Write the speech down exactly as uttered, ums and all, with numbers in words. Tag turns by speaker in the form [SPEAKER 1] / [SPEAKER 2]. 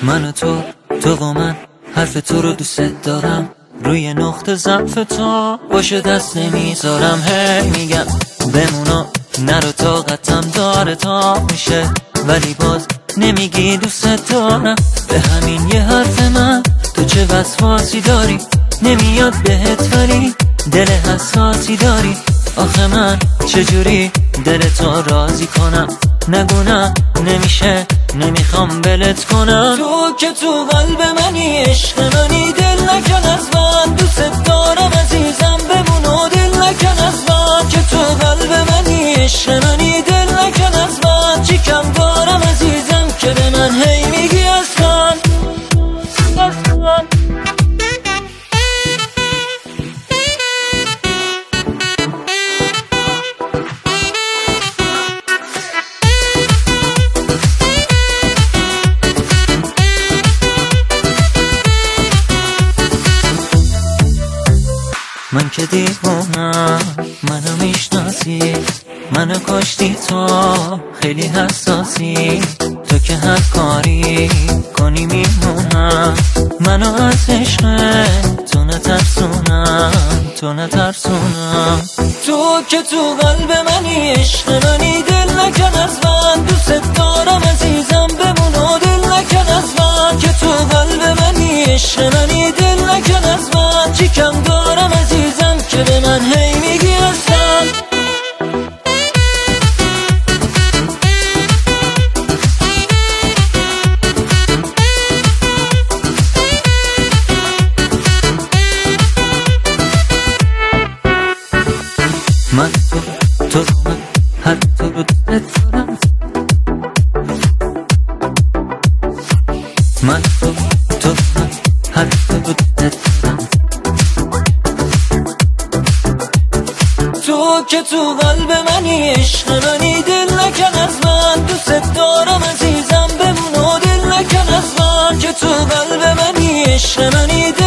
[SPEAKER 1] من و تو، تو و من، حرف تو رو دوست دارم. روی نقطه ضعف تو باشه دست نمیذارم. هی میگم بمونا نرو، طاقتم داره تا میشه، ولی باز نمیگی دوست دارم. به همین یه حرف من تو چه وسواسی داری، نمیاد بهت ولی دل حساسی داری. آخه من چجوری دل تو راضی کنم؟ نگونم نمیشه، نمیخوام بلت کنم. تو که تو قلب منی، عشق منی، دل نکن از من. دوست دارم عزیزم، بمون و دل نکن از من. که تو قلب منی، عشق منی، دل نکن از من. چی کم دارم عزیزم که به من هی میگی از من، از من. من که دیوونم، منو میشناسی، منو کشتی تو، خیلی حساسی. تو که هر کاری کنی میمونم، منو از عشق تو نترسونم، تو نترسونم. تو که تو قلب منی، عشق منی، دل نکن از من. دوست دارم عزیزم، بمون و دل نکن از من. که تو قلب منی، عشق منی، دل نکن از من. چی کم دارم عزیزم که به من هی میگی از من. من تو تو من هر تو رو دوست دارم. من تو تو من هر تو رو دوست دارم. تو که تو قلب منی، عشق منی، دل نکن از من. دوست دارم عزیزم، بمون و دل نکن از من. که تو قلب منی، عشق منی،